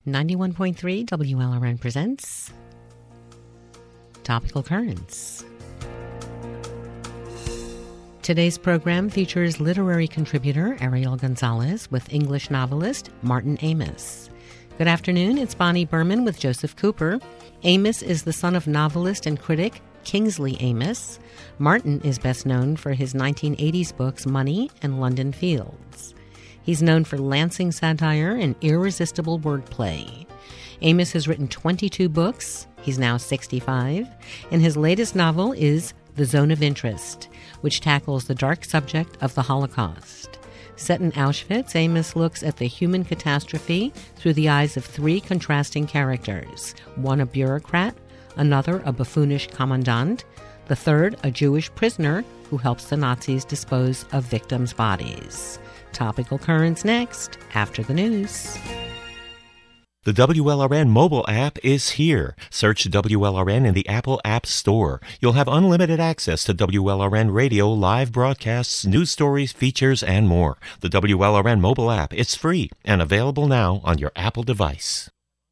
91.3 WLRN presents Topical Currents. Today's program features literary contributor Ariel Gonzalez with English novelist Martin Amis. Good afternoon, it's Bonnie Berman with Joseph Cooper. Amis is the son of novelist and critic Kingsley Amis. Martin is best known for his 1980s books Money and London Fields. He's known for lancing satire and irresistible wordplay. Amis has written 22 books. He's now 65, and his latest novel is The Zone of Interest, which tackles the dark subject of the Holocaust. Set in Auschwitz, Amis looks at the human catastrophe through the eyes of three contrasting characters, one a bureaucrat, another a buffoonish commandant, the third a Jewish prisoner who helps the Nazis dispose of victims' bodies. Topical Currents next, after the news. The WLRN mobile app is here. Search WLRN in the Apple App Store. You'll have unlimited access to WLRN radio, live broadcasts, news stories, features, and more. The WLRN mobile app is free and available now on your Apple device.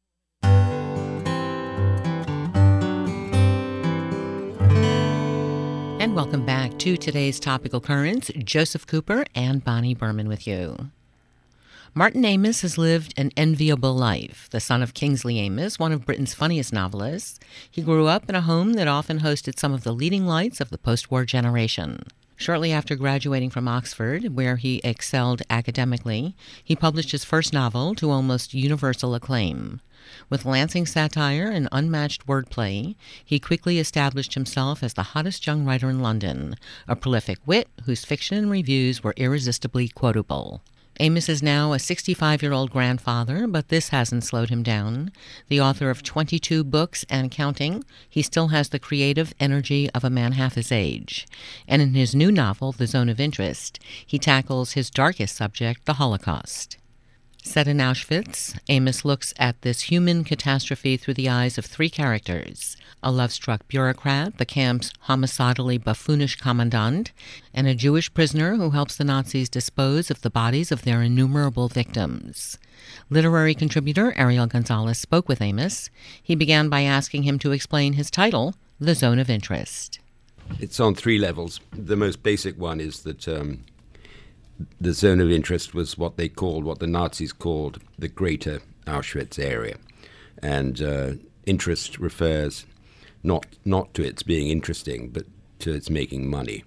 And welcome back to today's Topical Currents. Joseph Cooper and Bonnie Berman with you. Martin Amis has lived an enviable life. The son of Kingsley Amis, one of Britain's funniest novelists, he grew up in a home that often hosted some of the leading lights of the post-war generation. Shortly after graduating from Oxford, where he excelled academically, he published his first novel to almost universal acclaim. With lancing satire and unmatched wordplay, he quickly established himself as the hottest young writer in London, a prolific wit whose fiction and reviews were irresistibly quotable. Amis is now a 65-year-old grandfather, but this hasn't slowed him down. The author of 22 books and counting, he still has the creative energy of a man half his age. And in his new novel, The Zone of Interest, he tackles his darkest subject, the Holocaust. Set in Auschwitz, Amis looks at this human catastrophe through the eyes of three characters, a love-struck bureaucrat, the camp's homicidally buffoonish commandant, and a Jewish prisoner who helps the Nazis dispose of the bodies of their innumerable victims. Literary contributor Ariel Gonzalez spoke with Amis. He began by asking him to explain his title, The Zone of Interest. It's on three levels. The most basic one is that the zone of interest was what the Nazis called the greater Auschwitz area. And interest refers not to its being interesting, but to its making money.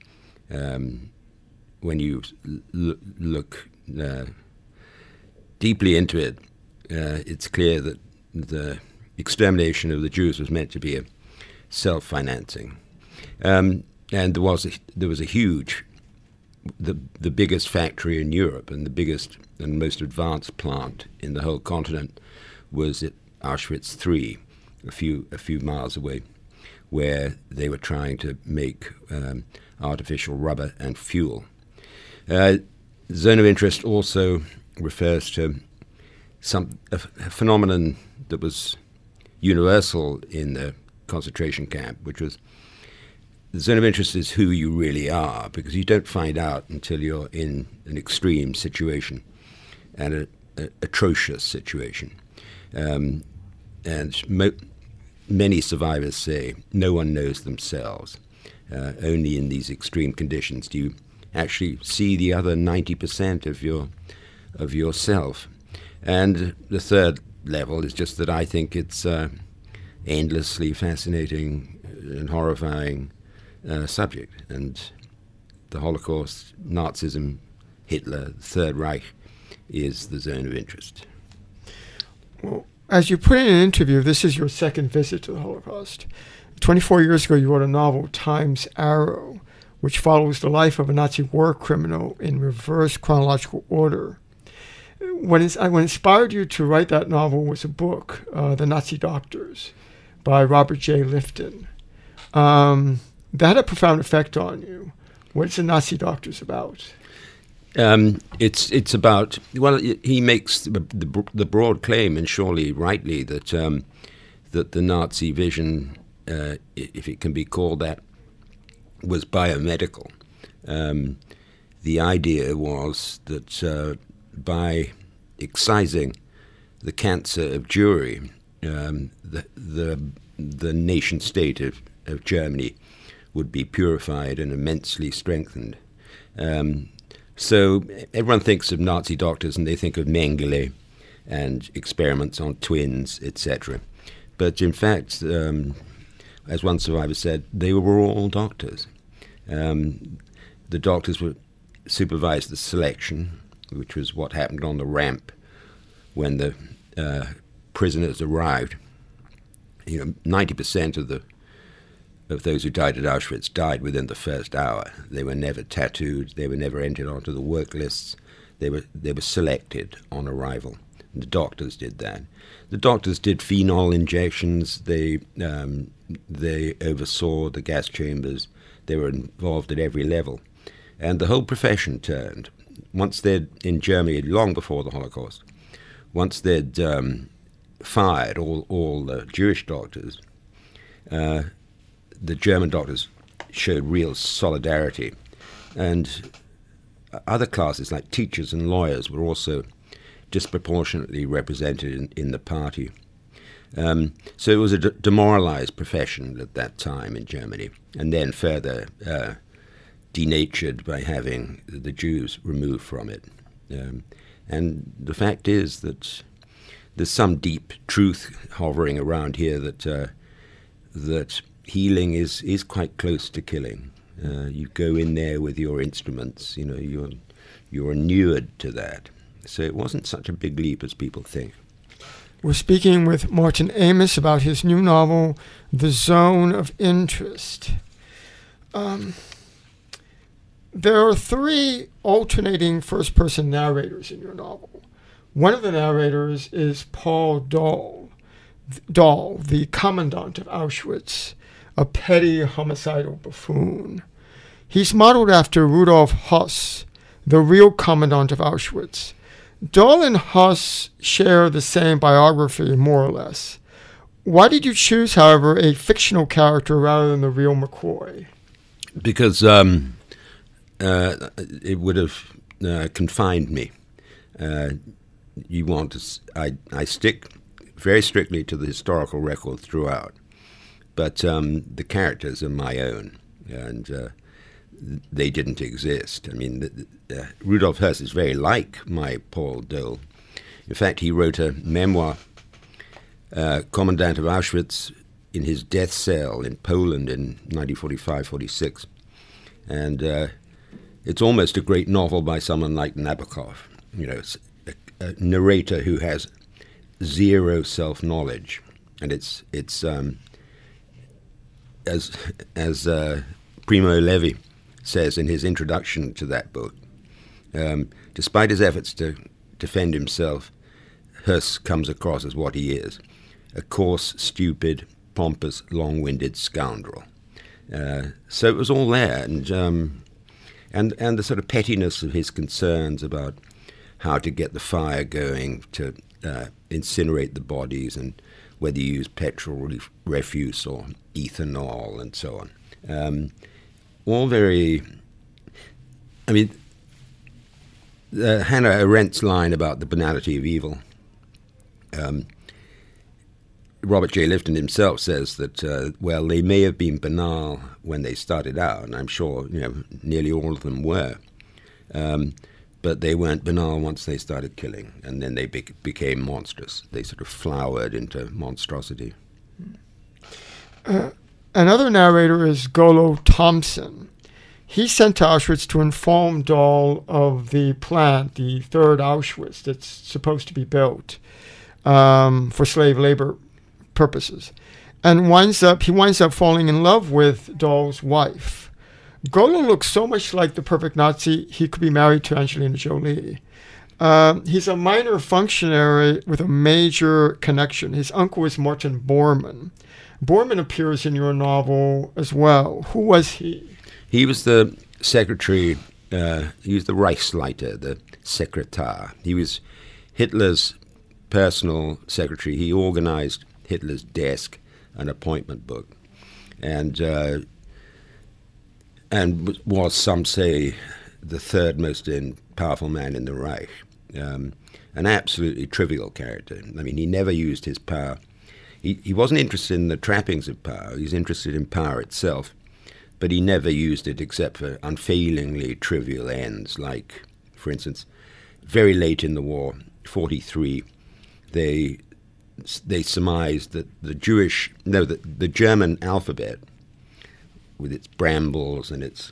When you look deeply into it, it's clear that the extermination of the Jews was meant to be a self-financing. And there was a huge... The biggest factory in Europe and the biggest and most advanced plant in the whole continent was at Auschwitz III, a few miles away, where they were trying to make artificial rubber and fuel. Zone of interest also refers to a phenomenon that was universal in the concentration camp, which was the zone of interest is who you really are, because you don't find out until you're in an extreme situation and an atrocious situation. And many survivors say no one knows themselves. Only in these extreme conditions do you actually see the other 90% of yourself. And the third level is just that I think it's endlessly fascinating and horrifying subject, and the Holocaust, Nazism, Hitler, the Third Reich is the zone of interest. Well, as you put in an interview, this is your second visit to the Holocaust. 24 years ago, you wrote a novel, Time's Arrow, which follows the life of a Nazi war criminal in reverse chronological order. What inspired you to write that novel was a book, The Nazi Doctors, by Robert J. Lifton. That had a profound effect on you. What's The Nazi Doctors about? It's about, well, he makes the broad claim, and surely rightly, that the Nazi vision, if it can be called that, was biomedical. The idea was that by excising the cancer of Jewry, the nation state of Germany would be purified and immensely strengthened. So everyone thinks of Nazi doctors and they think of Mengele and experiments on twins, etc. But in fact, as one survivor said, they were all doctors. The doctors supervised the selection, which was what happened on the ramp when the prisoners arrived. 90% of those who died at Auschwitz died within the first hour. They were never tattooed. They were never entered onto the work lists. They were selected on arrival. And the doctors did that. The doctors did phenol injections. They oversaw the gas chambers. They were involved at every level. And the whole profession turned. Once they'd, in Germany, long before the Holocaust, once they'd fired all the Jewish doctors, the German doctors showed real solidarity. And other classes, like teachers and lawyers, were also disproportionately represented in the party. So it was a demoralized profession at that time in Germany, and then further denatured by having the Jews removed from it. And the fact is that there's some deep truth hovering around here that healing is quite close to killing. You go in there with your instruments, you're inured to that. So it wasn't such a big leap as people think. We're speaking with Martin Amis about his new novel, The Zone of Interest. There are 3 alternating first-person narrators in your novel. One of the narrators is Paul Dahl, the commandant of Auschwitz, a petty homicidal buffoon. He's modeled after Rudolf Höss, the real commandant of Auschwitz. Dahl and Höss share the same biography, more or less. Why did you choose, however, a fictional character rather than the real McCoy? Because it would have confined me. I stick very strictly to the historical record throughout, but the characters are my own, and they didn't exist. I mean, Rudolf Höss is very like my Paul Dahl. In fact, he wrote a memoir, Commandant of Auschwitz, in his death cell in Poland in 1945-46. And it's almost a great novel by someone like Nabokov. It's a narrator who has zero self-knowledge. And it's as Primo Levi says in his introduction to that book, despite his efforts to defend himself, Höss comes across as what he is, a coarse, stupid, pompous, long-winded scoundrel. So it was all there, and the sort of pettiness of his concerns about how to get the fire going, to incinerate the bodies, and whether you use petrol refuse or ethanol, and so on. All very, I mean, Hannah Arendt's line about the banality of evil. Robert J. Lifton himself says that, well, they may have been banal when they started out, and I'm sure nearly all of them were, but they weren't banal once they started killing, and then they became monstrous. They sort of flowered into monstrosity. Another narrator is Golo Thompson. He's sent to Auschwitz to inform Dahl of the plant, the third Auschwitz, that's supposed to be built for slave labor purposes, and he winds up falling in love with Dahl's wife. Golo looks so much like the perfect Nazi, he could be married to Angelina Jolie. He's a minor functionary with a major connection. His uncle is Martin Bormann. Bormann appears in your novel as well. Who was he? He was the secretary, he was the Reichsleiter, the Sekretär. He was Hitler's personal secretary. He organized Hitler's desk, an appointment book, and was, some say, the third most powerful man in the Reich. And an absolutely trivial character. I mean, he never used his power. He wasn't interested in the trappings of power. He was interested in power itself, but he never used it except for unfailingly trivial ends, like, for instance, very late in the war, 1943, they surmised that the German alphabet, with its brambles and its,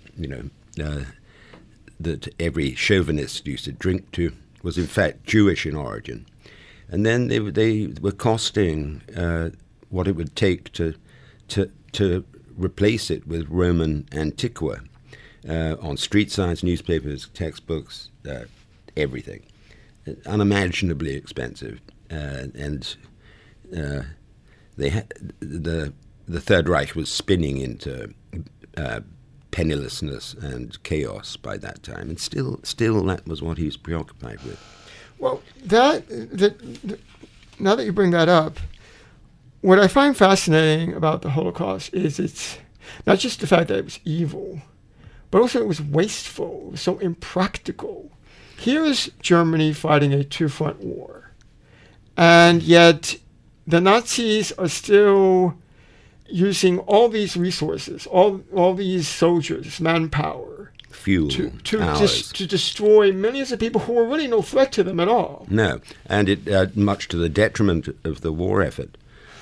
that every chauvinist used to drink to, was in fact Jewish in origin. And then they were costing what it would take to replace it with Roman Antiqua on street signs, newspapers, textbooks, everything. Unimaginably expensive. And they had the Third Reich was spinning into pennilessness and chaos by that time, and still that was what he was preoccupied with. Well, now that you bring that up, what I find fascinating about the Holocaust is it's not just the fact that it was evil, but also it was wasteful, it was so impractical. Here is Germany fighting a two-front war, and yet the Nazis are still using all these resources, all these soldiers, manpower, fuel, to destroy millions of people who were really no threat to them at all. No, and it much to the detriment of the war effort.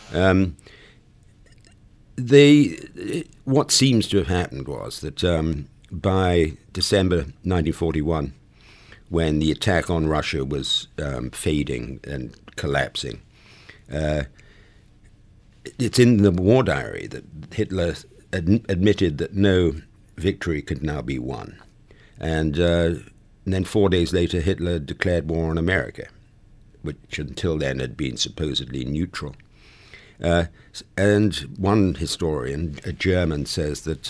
What seems to have happened was that by December 1941, when the attack on Russia was fading and collapsing, it's in the war diary that Hitler admitted that no victory could now be won. And then 4 days later, Hitler declared war on America, which until then had been supposedly neutral. And one historian, a German, says that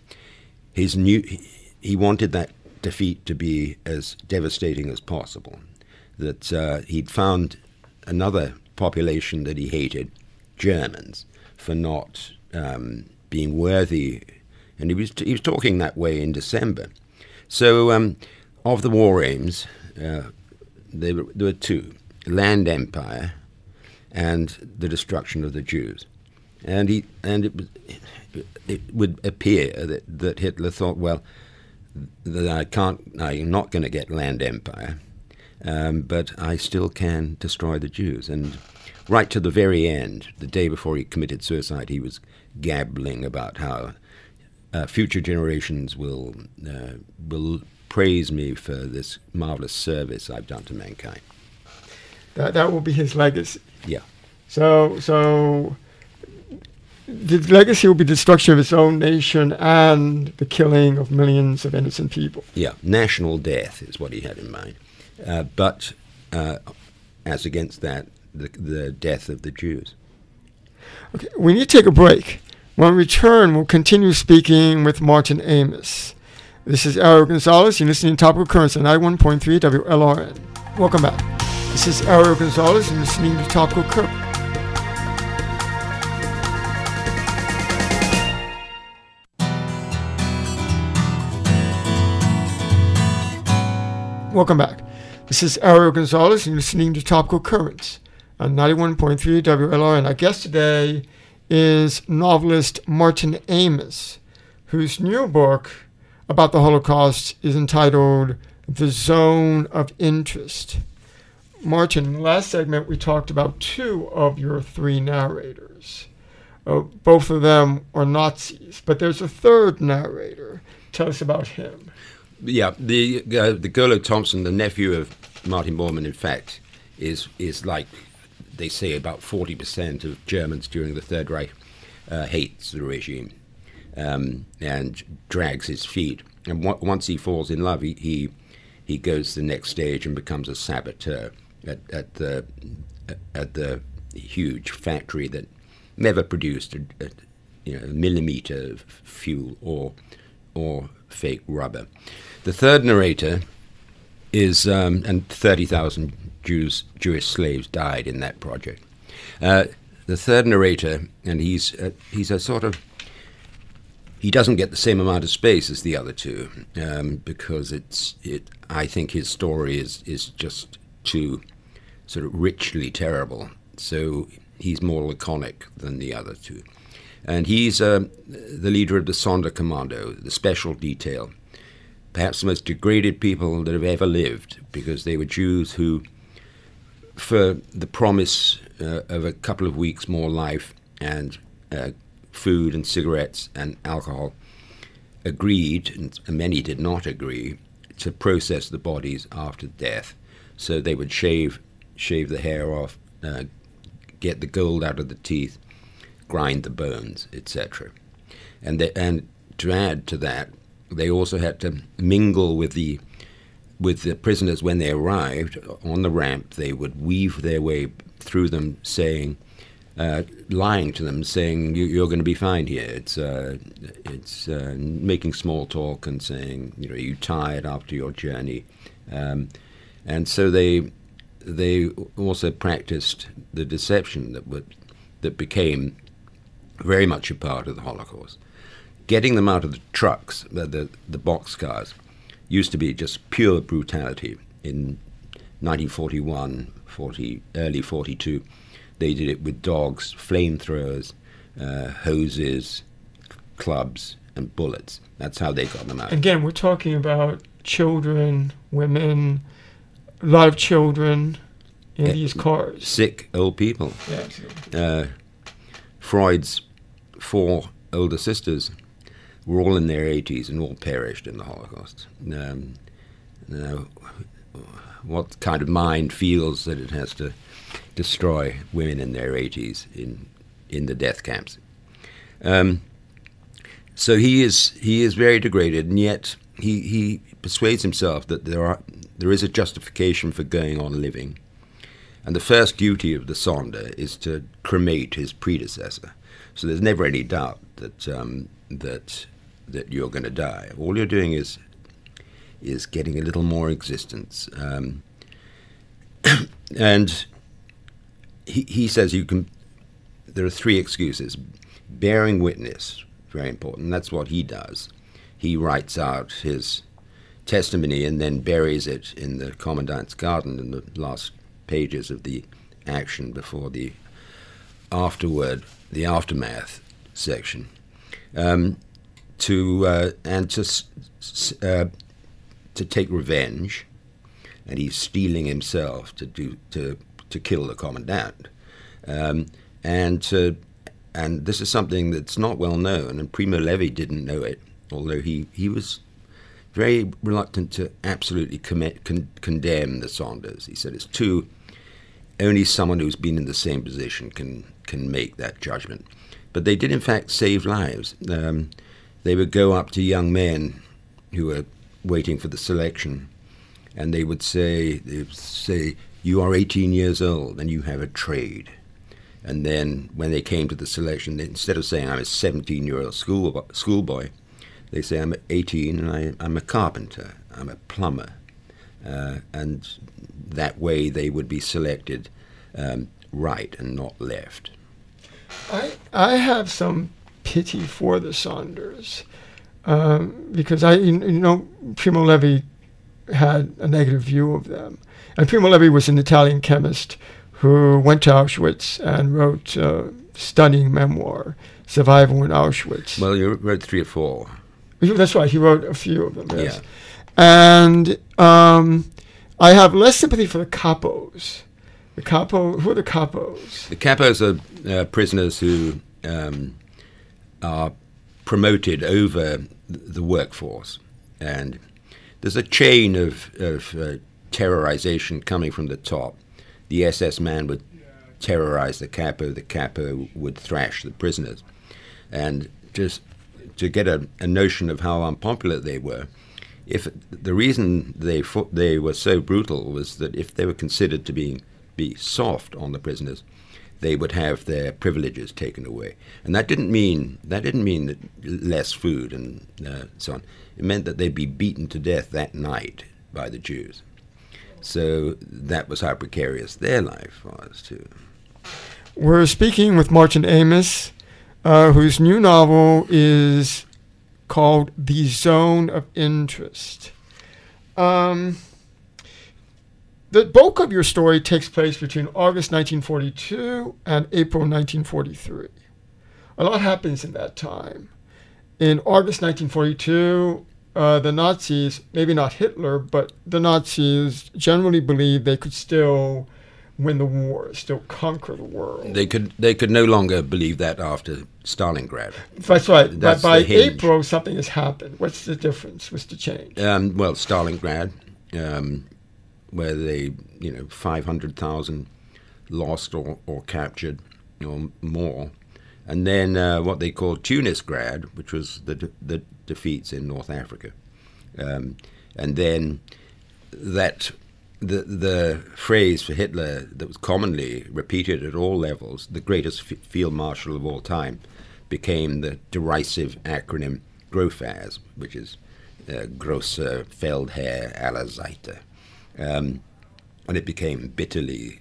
he wanted that defeat to be as devastating as possible, that he'd found another population that he hated, Germans, for not being worthy, and he was talking that way in December. So of the war aims, there were two: land empire and the destruction of the Jews. And it would appear that Hitler thought, well, that I'm not going to get land empire, but I still can destroy the Jews. And right to the very end, the day before he committed suicide, he was gabbling about how future generations will praise me for this marvelous service I've done to mankind. That will be his legacy. Yeah. So the legacy will be destruction of his own nation and the killing of millions of innocent people. Yeah, national death is what he had in mind. But as against that, the death of the Jews. Okay, we need to take a break. When we return, we'll continue speaking with Martin Amis. This is Ariel Gonzalez. You're listening to Topical Currents on 91.3 WLRN. Welcome back. This is Ariel Gonzalez. You're listening to Topical Currents. Welcome back. This is Ariel Gonzalez, and you're listening to Topical Currents on 91.3 WLRN. Our guest today is novelist Martin Amis, whose new book about the Holocaust is entitled The Zone of Interest. Martin, in the last segment, we talked about two of your three narrators. Both of them are Nazis, but there's a third narrator. Tell us about him. Yeah, the Golo Thompson, the nephew of Martin Bormann, in fact, is like they say about 40% of Germans during the Third Reich hates the regime and drags his feet. And once he falls in love, he goes to the next stage and becomes a saboteur at the huge factory that never produced a millimeter of fuel or fake rubber. The third narrator is, and 30,000 Jewish slaves died in that project. The third narrator, and he's a sort of, he doesn't get the same amount of space as the other two because I think his story is just too sort of richly terrible. So he's more laconic than the other two. And he's the leader of the Sonderkommando, the special detail, perhaps the most degraded people that have ever lived, because they were Jews who, for the promise of a couple of weeks more life and food and cigarettes and alcohol, agreed, and many did not agree, to process the bodies after death. So they would shave the hair off, get the gold out of the teeth, grind the bones, etc. And to add to that, they also had to mingle with the prisoners when they arrived on the ramp. They would weave their way through them, saying, lying to them, saying, "You're going to be fine here." It's making small talk and saying, "Are you tired after your journey?" And so they also practiced the deception that became very much a part of the Holocaust. Getting them out of the trucks, the boxcars, used to be just pure brutality. In 1941, early 42, they did it with dogs, flamethrowers, hoses, clubs, and bullets. That's how they got them out. Again, we're talking about children, women, a lot of children in these cars. Sick old people. Yeah, absolutely. Freud's 4 older sisters were all in their 80s and all perished in the Holocaust. What kind of mind feels that it has to destroy women in their 80s in the death camps? So he is very degraded, and yet he persuades himself that there is a justification for going on living. And the first duty of the Sonder is to cremate his predecessor. So there's never any doubt that you're going to die. All you're doing is getting a little more existence. And he says there are 3 excuses. Bearing witness, very important. That's what he does. He writes out his testimony and then buries it in the Commandant's garden in the last pages of the action before the aftermath section, to take revenge, and he's steeling himself to kill the Commandant, and this is something that's not well known, and Primo Levi didn't know it, although he was very reluctant to absolutely condemn the Sonders. He said only someone who's been in the same position can make that judgment. But they did, in fact, save lives. They would go up to young men who were waiting for the selection, and they would say, "You are 18 years old and you have a trade." And then when they came to the selection, instead of saying, "I'm a 17-year-old schoolboy," they say, "I'm 18 and I'm a carpenter, I'm a plumber." And that way they would be selected right and not left. I have some pity for the Sonders because Primo Levi had a negative view of them. And Primo Levi was an Italian chemist who went to Auschwitz and wrote a stunning memoir, Survival in Auschwitz. Well, you wrote 3 or 4. That's right. He wrote a few of them, yes. Yeah. And I have less sympathy for the capos. Who are the capos? The capos are prisoners who are promoted over the workforce. And there's a chain of terrorization coming from the top. The SS man would terrorize the capo would thrash the prisoners. And just to get a notion of how unpopular they were, if the reason they were so brutal was that if they were considered to be soft on the prisoners, they would have their privileges taken away. And that didn't mean that less food and so on. It meant that they'd be beaten to death that night by the Jews. So that was how precarious their life was too. We're speaking with Martin Amis, whose new novel is called The Zone of Interest. the bulk of your story takes place between August 1942 and April 1943. A lot happens in that time. In August 1942, the Nazis, maybe not Hitler, but the Nazis generally believed they could still win the war, still conquer the world. They could no longer believe that after Stalingrad. That's right. That's by the hinge. April, something has happened. What's the difference? What's the change? Well, Stalingrad, where they, 500,000 lost or captured or more. And then what they called Tunisgrad, which was the defeats in North Africa. And then that the phrase for Hitler that was commonly repeated at all levels, the greatest field marshal of all time, became the derisive acronym GROFAS, which is Grosser Feldherr aller Seite. And it became bitterly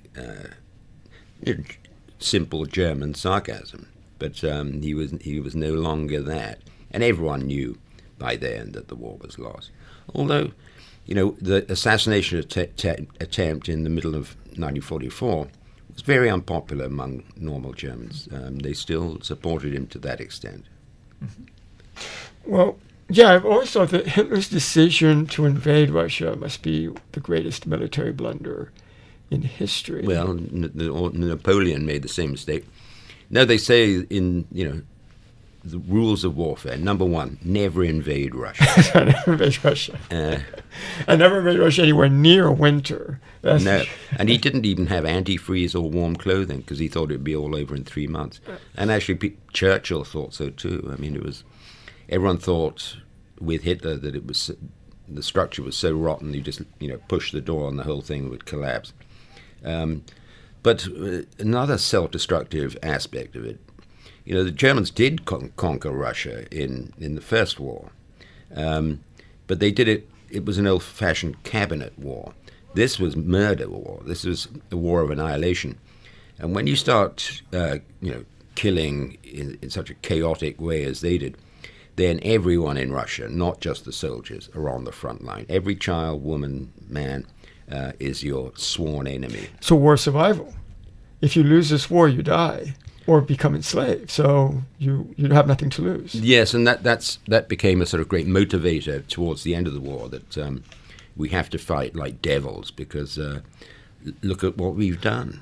simple German sarcasm. But he was no longer that. And everyone knew by then that the war was lost. Although, the assassination attempt in the middle of 1944 was very unpopular among normal Germans. They still supported him to that extent. Mm-hmm. Well, yeah, I've always thought that Hitler's decision to invade Russia must be the greatest military blunder in history. Well, Napoleon made the same mistake. No, they say in, the rules of warfare, number one, never invade Russia. Never invade Russia. I never invade Russia anywhere near winter. No, and he didn't even have antifreeze or warm clothing because he thought it would be all over in 3 months. And actually, Churchill thought so too. I mean, everyone thought with Hitler that the structure was so rotten, you just, push the door and the whole thing would collapse. But another self-destructive aspect of it, the Germans did conquer Russia in the First War, but they did it was an old-fashioned cabinet war. This was murder war. This was a war of annihilation. And when you start, killing in such a chaotic way as they did, then everyone in Russia, not just the soldiers, are on the front line. Every child, woman, man, is your sworn enemy. So war survival. If you lose this war, you die or become enslaved. So you have nothing to lose. Yes, and that became a sort of great motivator towards the end of the war, that we have to fight like devils because look at what we've done.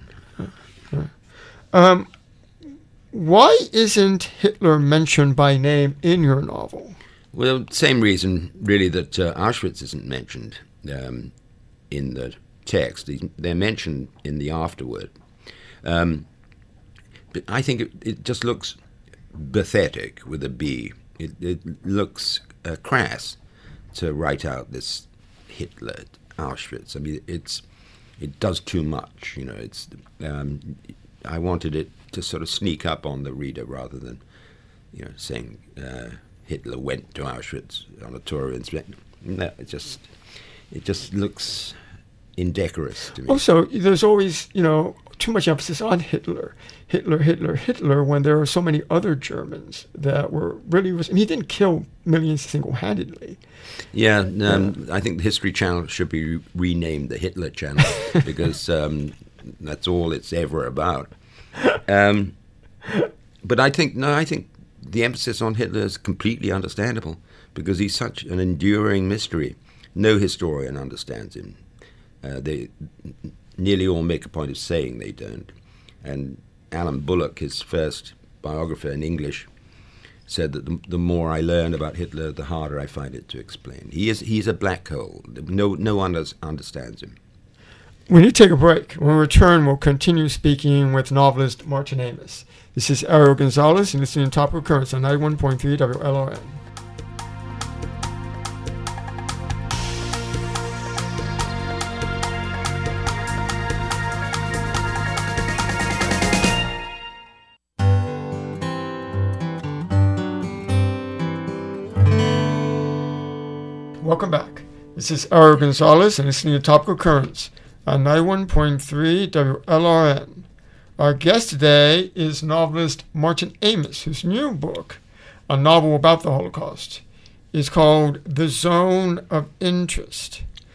Why isn't Hitler mentioned by name in your novel? Well, same reason, really, that Auschwitz isn't mentioned in the text. They're mentioned in the afterword. But I think it just looks pathetic with a B. It looks crass to write out this Hitler at Auschwitz. I mean, it does too much. I wanted it to sort of sneak up on the reader rather than, saying Hitler went to Auschwitz on a tour of inspection. No, it just looks indecorous to me. Also, there's always, too much emphasis on Hitler, when there are so many other Germans that were really... And he didn't kill millions single-handedly. Yeah, I think the History Channel should be renamed the Hitler Channel because that's all it's ever about. But I think the emphasis on Hitler is completely understandable because he's such an enduring mystery. No historian understands him. They nearly all make a point of saying they don't. And Alan Bullock, his first biographer in English, said that the more I learn about Hitler, the harder I find it to explain. He's a black hole. No one understands him. We need to take a break. When we return, we'll continue speaking with novelist Martin Amis. This is Ariel Gonzalez, and listening to Topical Currents on 91.3 WLRN. Welcome back. This is Ariel Gonzalez, and listening to Topical Currents on 91.3 WLRN. Our guest today is novelist Martin Amis, whose new book, a novel about the Holocaust, is called The Zone of Interest.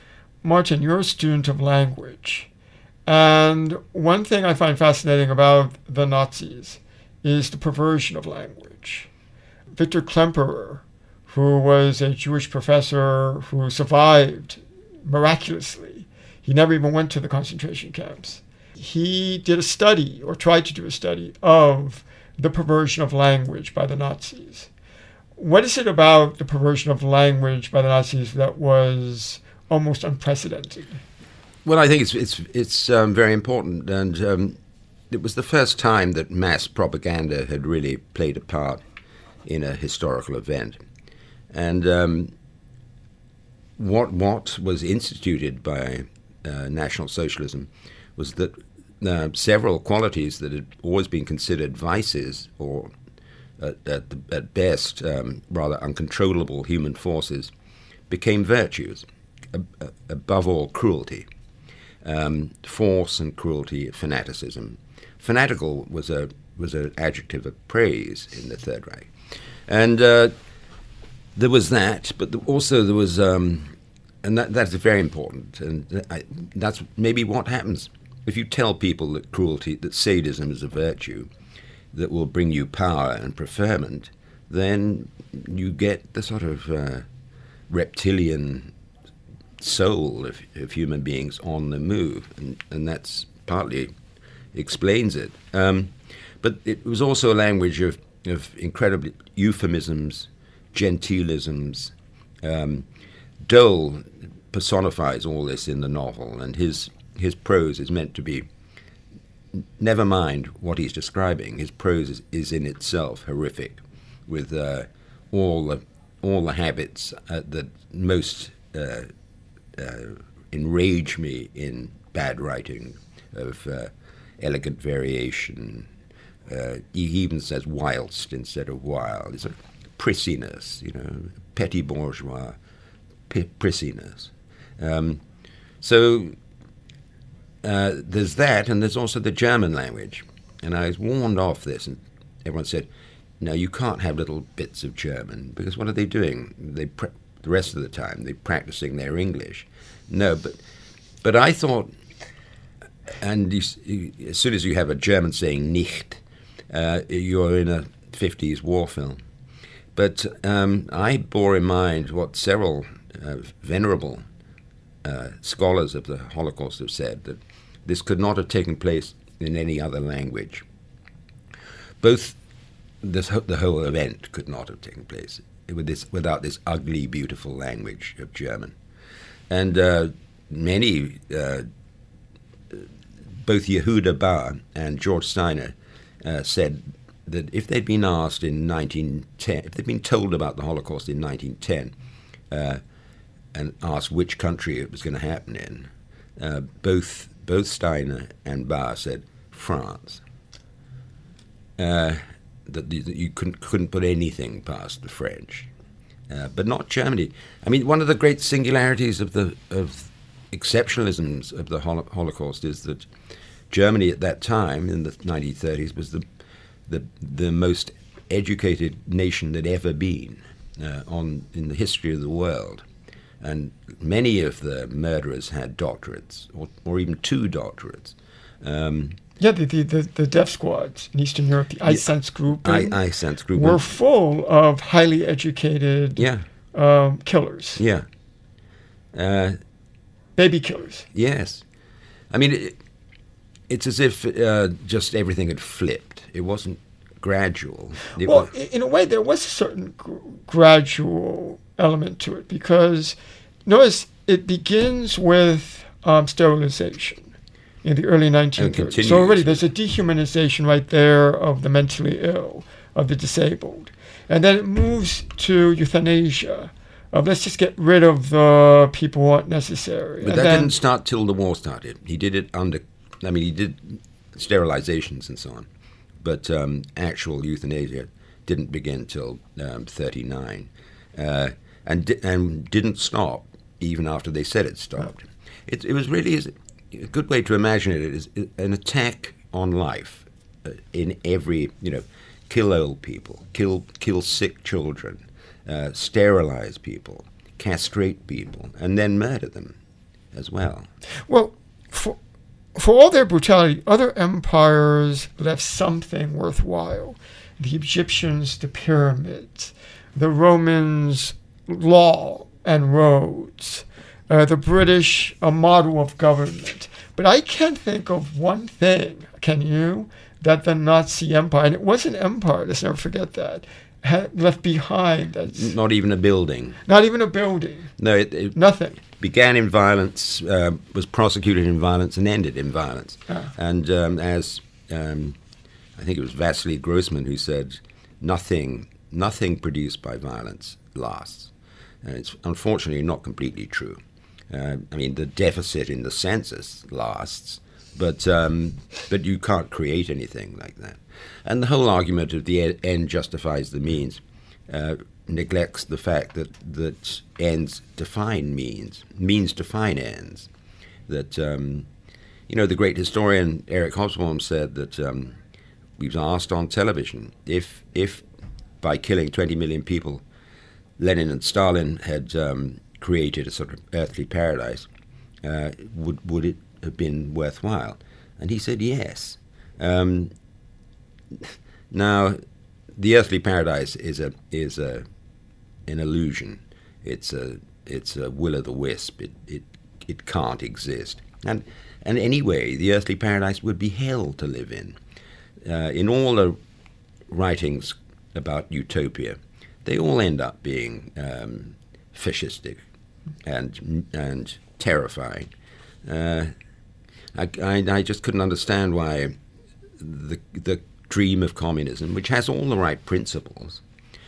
Martin, you're a student of language. And one thing I find fascinating about the Nazis is the perversion of language. Victor Klemperer, who was a Jewish professor who survived miraculously, he never even went to the concentration camps. He did a study, or tried to do a study, of the perversion of language by the Nazis. What is it about the perversion of language by the Nazis that was almost unprecedented? Well, I think it's very important, and it was the first time that mass propaganda had really played a part in a historical event. And what was instituted by National Socialism was that several qualities that had always been considered vices, or at best rather uncontrollable human forces, became virtues. Above all, cruelty. Force and cruelty, fanaticism. Fanatical was an adjective of praise in the Third Reich, and there was that. But also there was, and that's very important, and that's maybe what happens if you tell people that cruelty, that sadism is a virtue that will bring you power and preferment. Then you get the sort of reptilian soul of human beings on the move, and that's partly explains it. But it was also a language of incredible euphemisms, gentilisms. Dole personifies all this in the novel, and his prose is meant to be, never mind what he's describing, his prose is in itself horrific, with all the habits that most enrage me in bad writing, of elegant variation. He even says whilst instead of while. It's a prissiness, petty bourgeois prissiness. So there's that, and there's also the German language. And I was warned off this, and everyone said, no, you can't have little bits of German, because what are they doing? The rest of the time they're practicing their English. No, but I thought, and as soon as you have a German saying nicht, you're in a 50s war film. But I bore in mind what several venerable scholars of the Holocaust have said, that this could not have taken place in any other language. The whole event could not have taken place without this ugly, beautiful language of German. And many, both Yehuda Bar and George Steiner said that if they'd been asked in 1910, if they'd been told about the Holocaust in 1910, and asked which country it was going to happen in, both Steiner and Bar said France. That you couldn't put anything past the French, but not Germany. I mean, one of the great singularities of exceptionalisms of the Holocaust is that Germany at that time, in the 1930s, was the most educated nation that ever been in the history of the world, and many of the murderers had doctorates, or even 2 doctorates. The death squads in Eastern Europe, the Einsatzgruppen, were full of highly educated killers. Yeah. Baby killers. Yes. I mean, it's as if just everything had flipped. It wasn't gradual. In a way, there was a certain gradual element to it, because notice it begins with sterilization in the early 1930s. So already there's a dehumanization right there of the mentally ill, of the disabled. And then it moves to euthanasia, of let's just get rid of the people who aren't necessary. But that didn't start till the war started. He did it he did sterilizations and so on. But actual euthanasia didn't begin till 1939, and didn't stop even after they said it stopped. It was really a good way to imagine it is an attack on life in every, kill old people, kill sick children, sterilize people, castrate people, and then murder them. as well. Well, for all their brutality, other empires left something worthwhile. The Egyptians, the pyramids, the Romans, law and roads, the British, a model of government. But I can't think of one thing, can you, that the Nazi Empire, and it was an empire, let's never forget that, had left behind. That's Not even a building. not even a building, No, it nothing. began in violence, was prosecuted in violence, and ended in violence. Ah. And as I think it was Vasily Grossman who said, nothing produced by violence lasts. And it's unfortunately not completely true. I mean, the deficit in the census lasts, but you can't create anything like that. And the whole argument of the end justifies the means neglects the fact that ends define means define ends. That the great historian Eric Hobsbawm said that he was asked on television if by killing 20 million people, Lenin and Stalin had created a sort of earthly paradise, would it have been worthwhile? And he said yes. Now, the earthly paradise is an illusion. It's a will-o'-the-wisp. It can't exist. And anyway, the earthly paradise would be hell to live in. In all the writings about utopia, they all end up being fascistic and terrifying. I just couldn't understand why the dream of communism, which has all the right principles,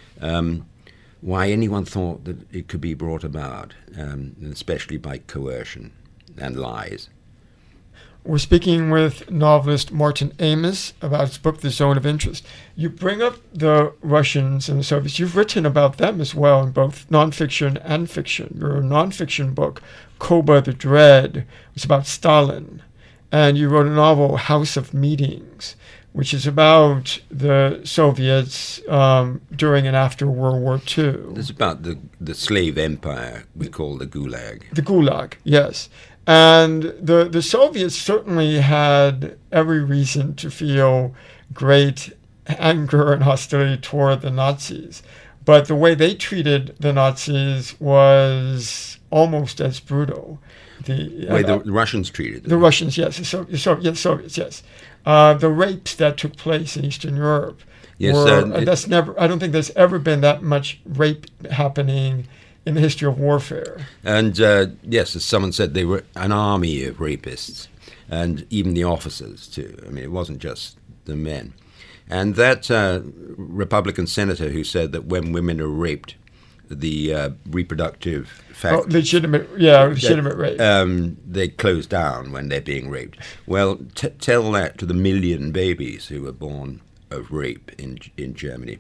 why anyone thought that it could be brought about, especially by coercion and lies. We're speaking with novelist Martin Amis about his book, The Zone of Interest. You bring up the Russians and the Soviets. You've written about them as well in both nonfiction and fiction. Your nonfiction book, Koba the Dread, was about Stalin. And you wrote a novel, House of Meetings, which is about the Soviets during and after World War II. It's about the slave empire we call the Gulag. The Gulag, yes. And the Soviets certainly had every reason to feel great anger and hostility toward the Nazis. But the way they treated the Nazis was almost as brutal. The Russians treated them. The Russians, yes. The Soviets, yes. The rapes that took place in Eastern Europe. Yes, that's never. I don't think there's ever been that much rape happening in the history of warfare. And yes, as someone said, they were an army of rapists, and even the officers too. I mean, it wasn't just the men. And that Republican senator who said that when women are raped, the reproductive fact... legitimate rape. They close down when they're being raped. Well, tell that to the million babies who were born of rape in Germany.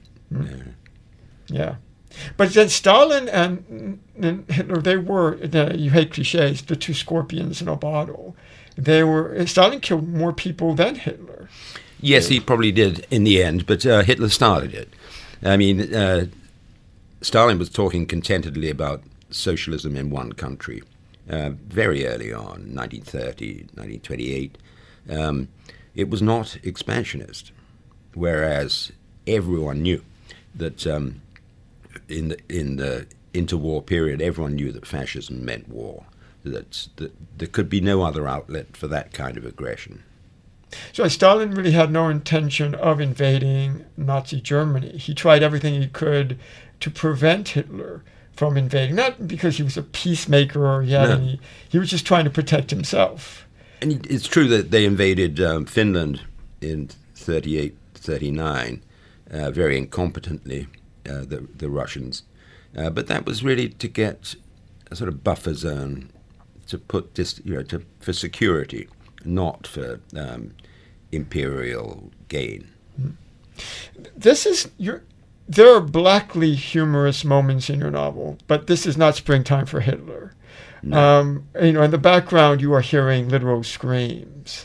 Yeah. But then Stalin and Hitler, they were, you hate cliches, the two scorpions in a bottle. Stalin killed more people than Hitler. Yes, he probably did in the end, but Hitler started it. I mean, Stalin was talking contentedly about socialism in one country very early on, 1930, 1928. It was not expansionist, whereas everyone knew that in the interwar period, everyone knew that fascism meant war, that there could be no other outlet for that kind of aggression. So Stalin really had no intention of invading Nazi Germany. He tried everything he could to prevent Hitler from invading, not because he was a peacemaker or he was just trying to protect himself. And it's true that they invaded Finland in 38, 39, very incompetently, the Russians. But that was really to get a sort of buffer zone to put this, for security, not for imperial gain. There are blackly humorous moments in your novel, but this is not springtime for Hitler. No. In the background, you are hearing literal screams.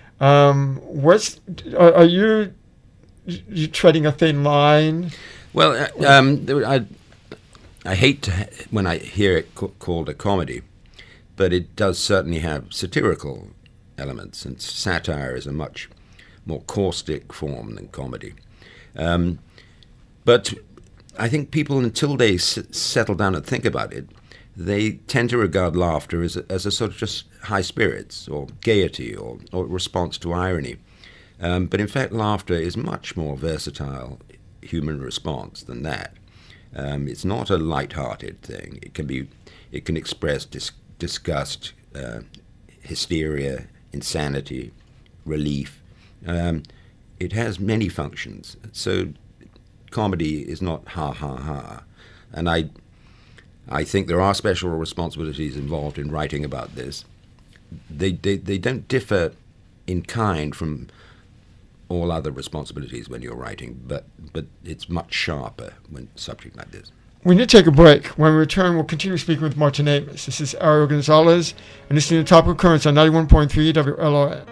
Are you treading a thin line? Well, I hate when I hear it called a comedy, but it does certainly have satirical elements, and satire is a much more caustic form than comedy. But I think people, until they settle down and think about it, they tend to regard laughter as a sort of just high spirits or gaiety or response to irony. But in fact, laughter is much more versatile human response than that. It's not a light-hearted thing. It can express disgust, hysteria, insanity, relief. It has many functions. So comedy is not ha ha ha. And I think there are special responsibilities involved in writing about this. They don't differ in kind from all other responsibilities when you're writing, but it's much sharper when a subject like this. We need to take a break. When we return, we'll continue speaking with Martin Amis. This is Ariel Gonzalez, and listening to Topical Currents on 91.3 WLRN.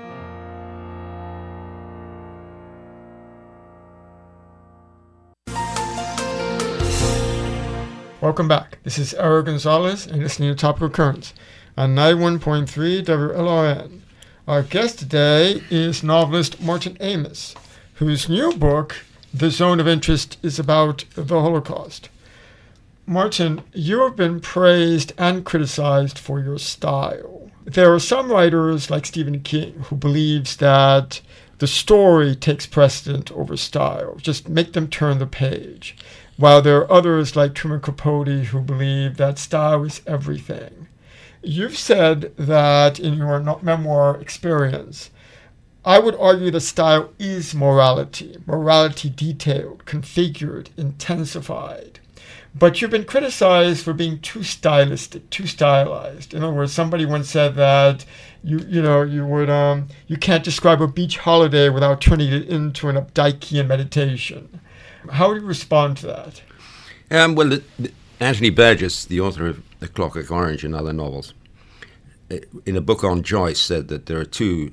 Welcome back. This is Ariel Gonzalez, and listening to Topical Currents on 91.3 WLRN. Our guest today is novelist Martin Amis, whose new book, The Zone of Interest, is about the Holocaust. Martin, you have been praised and criticized for your style. There are some writers, like Stephen King, who believes that the story takes precedent over style. Just make them turn the page. While there are others, like Truman Capote, who believe that style is everything. You've said that in your memoir experience, I would argue that style is morality detailed, configured, intensified. But you've been criticized for being too stylistic, too stylized. In other words, somebody once said that you can't describe a beach holiday without turning it into an Updikean meditation. How do you respond to that? Well, Anthony Burgess, the author of The Clockwork Orange and other novels, in a book on Joyce, said that there are two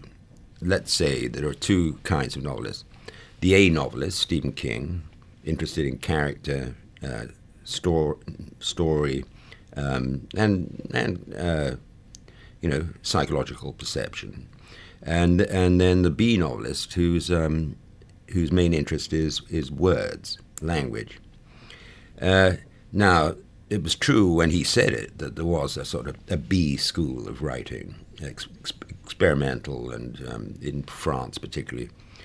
kinds of novelists. The A novelist, Stephen King, interested in character, story, and psychological perception, and then the B novelist, whose main interest is words, language. Now, it was true when he said it that there was a sort of a B school of writing, experimental, and in France particularly.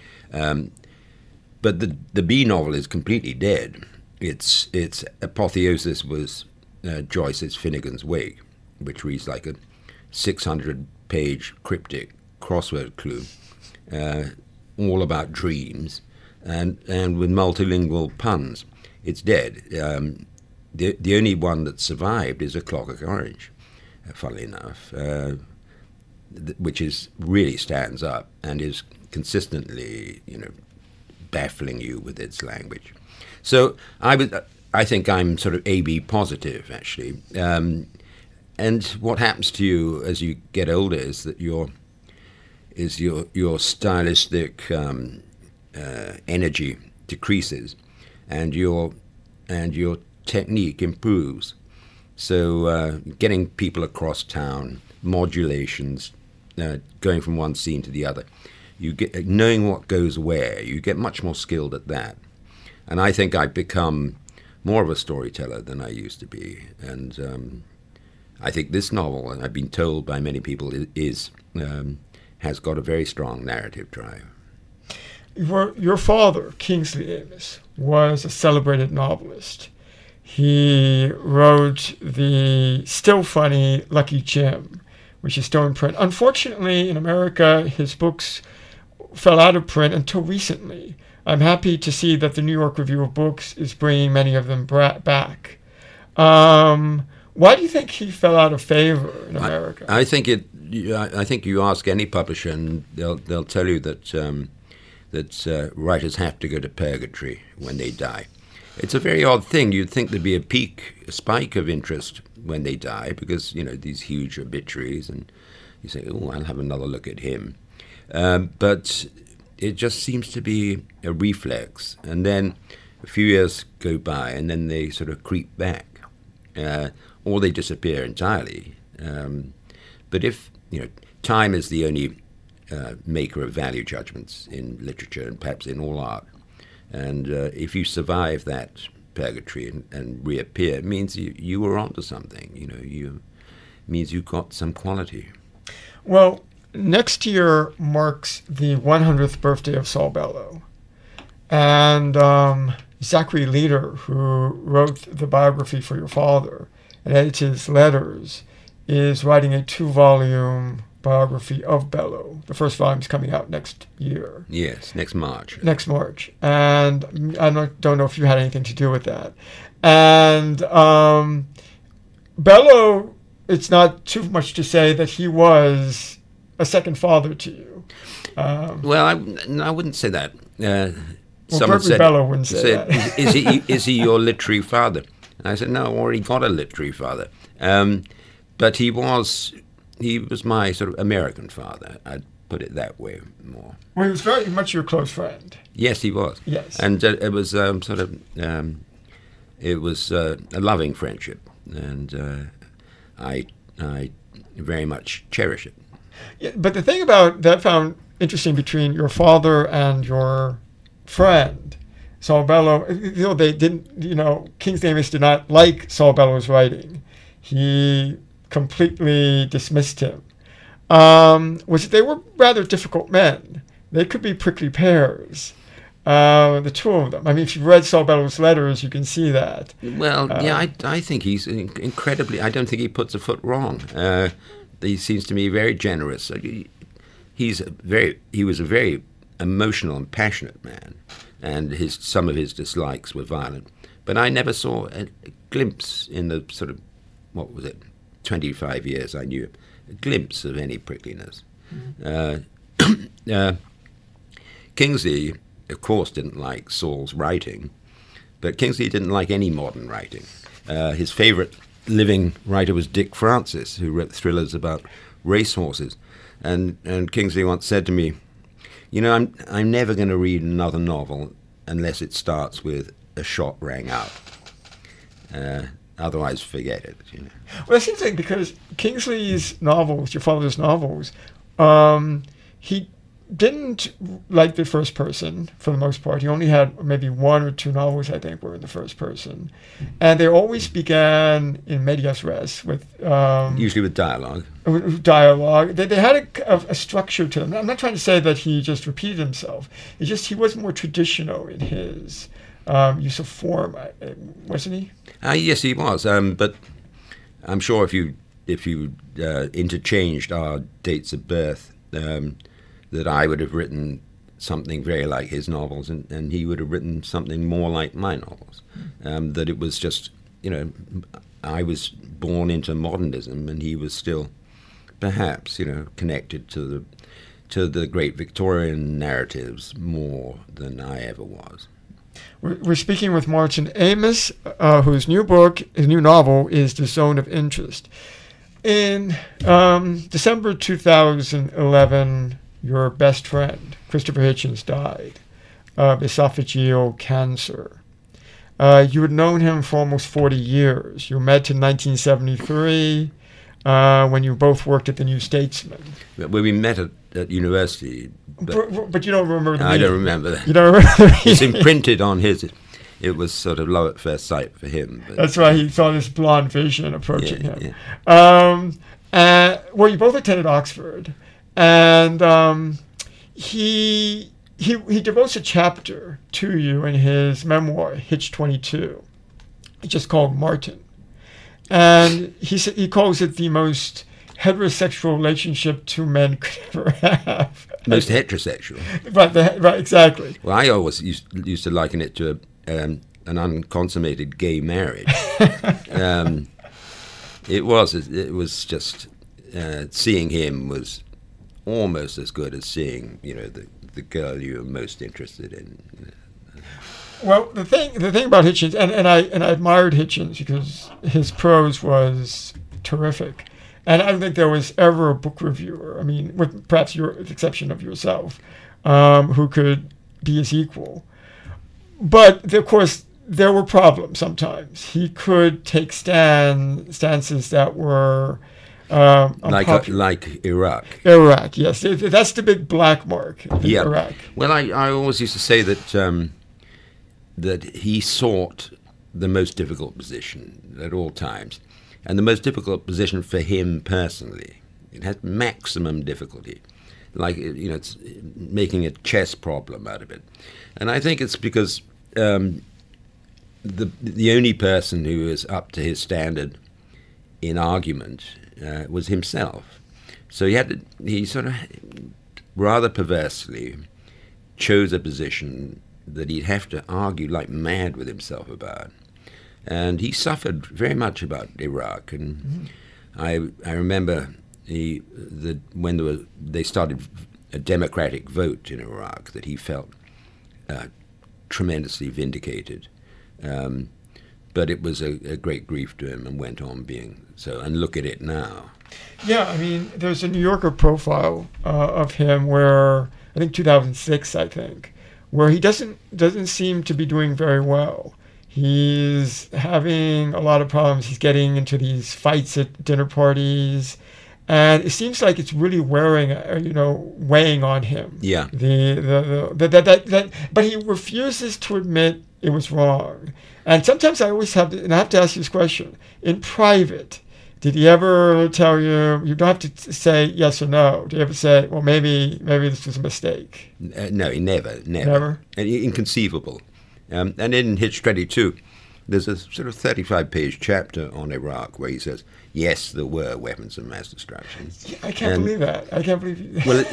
But the B novel is completely dead. Its apotheosis was Joyce's Finnegan's Wake, which reads like a 600-page cryptic crossword clue, all about dreams, and with multilingual puns. It's dead. The only one that survived is A Clockwork Orange, funnily enough, which really stands up and is consistently, baffling you with its language. So I think I'm sort of AB positive, actually. And what happens to you as you get older is that your stylistic energy decreases, and your technique improves. So getting people across town, modulations, going from one scene to the other, you get knowing what goes where. You get much more skilled at that. And I think I've become more of a storyteller than I used to be. And I think this novel, and I've been told by many people, has got a very strong narrative drive. Your father, Kingsley Amis, was a celebrated novelist. He wrote the still funny Lucky Jim, which is still in print. Unfortunately, in America, his books fell out of print until recently. I'm happy to see that the New York Review of Books is bringing many of them back. Why do you think he fell out of favor in America? I think you ask any publisher, and they'll tell you that writers have to go to purgatory when they die. It's a very odd thing. You'd think there'd be a spike of interest when they die, because these huge obituaries, and you say, "Oh, I'll have another look at him." But it just seems to be a reflex, and then a few years go by, and then they sort of creep back, or they disappear entirely. But if, time is the only maker of value judgments in literature and perhaps in all art. And if you survive that purgatory and reappear, it means you were onto something, means you got some quality. Well, next year marks the 100th birthday of Saul Bellow. And Zachary Leader, who wrote the biography for your father and edited his letters, is writing a 2-volume biography of Bellow. The first volume is coming out next year. Yes, next March. Next March. And I don't know if you had anything to do with that. And Bellow, it's not too much to say that he was a second father to you. Well, I wouldn't say that. Someone said, Bellow wouldn't say that. Is he your literary father? And I said, no, I already got a literary father. But he was my sort of American father. I'd put it that way more. Well, he was very much your close friend. Yes, he was. Yes. And it was it was a loving friendship, and I very much cherish it. Yeah, but the thing about that I found interesting between your father and your friend, Saul Bellow, they didn't, Kingsley Amis did not like Saul Bellow's writing. He completely dismissed him. They were rather difficult men. They could be prickly pears, the two of them. I mean, if you read Saul Bellow's letters, you can see that. Well, I think he's incredibly, I don't think he puts a foot wrong. He seems to me very generous. He was a very emotional and passionate man, and some of his dislikes were violent. But I never saw a glimpse in the sort of, 25 years I knew, a glimpse of any prickliness. Mm-hmm. Kingsley, of course, didn't like Saul's writing, but Kingsley didn't like any modern writing. His favorite living writer was Dick Francis, who wrote thrillers about racehorses. And Kingsley once said to me, I'm never going to read another novel unless it starts with a shot rang out. Otherwise, forget it. Well, that's interesting because Kingsley's novels, your father's novels, he didn't like the first person for the most part. He only had maybe 1 or 2 novels, I think, were in the first person. And they always began in medias res, with usually with dialogue. They had a structure to them. I'm not trying to say that he just repeated himself. It's just he was more traditional in his use of form, wasn't he? Yes, he was. But I'm sure if you interchanged our dates of birth, that I would have written something very like his novels, and he would have written something more like my novels. That it was just, I was born into modernism, and he was still, perhaps, connected to the great Victorian narratives more than I ever was. We're speaking with Martin Amis, whose new novel is The Zone of Interest. In December 2011, your best friend, Christopher Hitchens, died of esophageal cancer. You had known him for almost 40 years. You met in 1973 when you both worked at the New Statesman. When we met at university. But you don't remember the meeting. I don't remember that. You don't remember the meeting. It's imprinted on his. It was sort of love at first sight for him. But that's right. He saw this blonde vision approaching him. Yeah. Well, you both attended Oxford. And he devotes a chapter to you in his memoir, Hitch 22. It's just called Martin. And he calls it the most heterosexual relationship two men could ever have. Most heterosexual. Right, exactly. Well, I always used to liken it to an unconsummated gay marriage. It was just seeing him was almost as good as seeing the girl you were most interested in. Well, the thing about Hitchens, and I admired Hitchens because his prose was terrific, and I don't think there was ever a book reviewer, I mean, with perhaps the exception of yourself, who could be his equal. But of course, there were problems sometimes. He could take stances that were Like Iraq. Iraq, yes. That's the big black mark in Yeah. Iraq. Well, I always used to say that that he sought the most difficult position at all times, and the most difficult position for him personally. It had maximum difficulty, like it's making a chess problem out of it, and I think it's because the only person who was up to his standard in argument was himself. So he sort of rather perversely chose a position that he'd have to argue like mad with himself about. And he suffered very much about Iraq. And I remember when they started a democratic vote in Iraq, that he felt tremendously vindicated. But it was a great grief to him and went on being so. And look at it now. Yeah, I mean, there's a New Yorker profile of him where, I think 2006, where he doesn't seem to be doing very well. He's having a lot of problems. He's getting into these fights at dinner parties, and it seems like it's really weighing on him. Yeah. But he refuses to admit it was wrong. And sometimes I have to ask you this question. In private, did he ever tell you? You don't have to say yes or no. Did he ever say, well, maybe this was a mistake? No, he never. And inconceivable. And in Hitch 22, there's a sort of 35-page chapter on Iraq where he says, yes, there were weapons of mass destruction. Yeah, I can't believe that. I can't believe you. Well,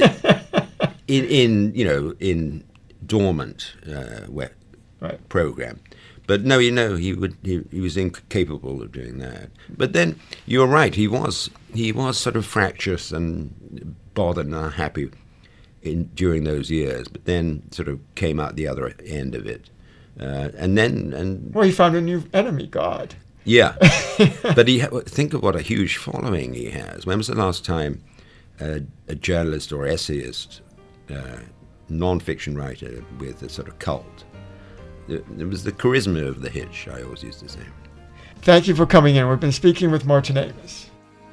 in dormant program. But no, he was incapable of doing that. But then you're right. He was sort of fractious and bothered and unhappy during those years. But then sort of came out the other end of it, well, he found a new enemy, God. Yeah, but think of what a huge following he has. When was the last time a journalist or essayist, non-fiction writer with a sort of cult? It was the charisma of the Hitch, I always used to say. Thank you for coming in. We've been speaking with Martin Amis.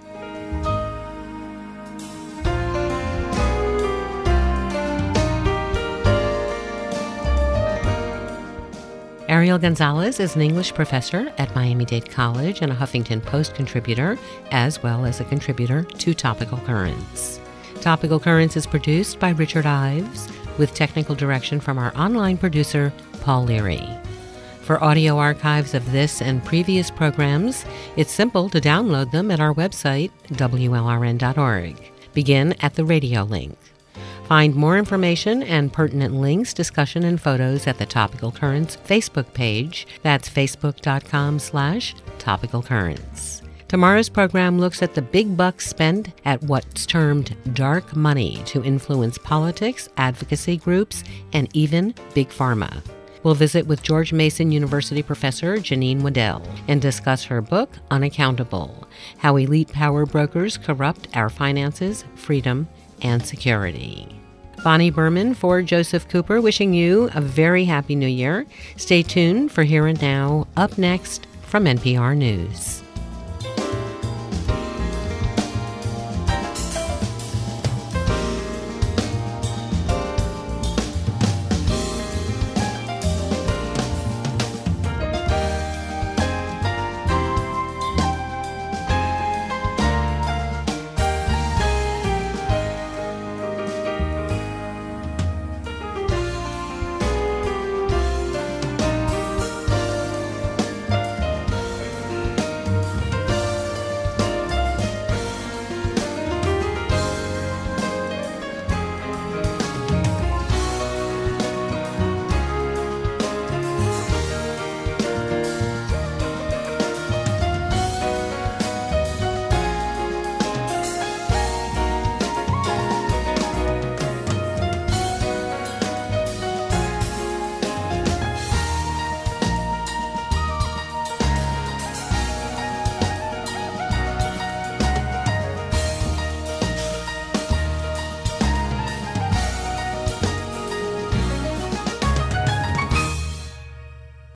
Ariel Gonzalez is an English professor at Miami-Dade College and a Huffington Post contributor, as well as a contributor to Topical Currents. Topical Currents is produced by Richard Ives, with technical direction from our online producer, Paul Leary. For audio archives of this and previous programs, it's simple to download them at our website, WLRN.org. Begin at the radio link. Find more information and pertinent links, discussion, and photos at the Topical Currents Facebook page. That's facebook.com/Topical Currents. Tomorrow's program looks at the big bucks spent at what's termed dark money to influence politics, advocacy groups, and even big pharma. We'll visit with George Mason University professor Janine Waddell and discuss her book, Unaccountable: How Elite Power Brokers Corrupt Our Finances, Freedom, and Security. Bonnie Berman for Joseph Cooper, wishing you a very happy new year. Stay tuned for Here and Now, up next from NPR News.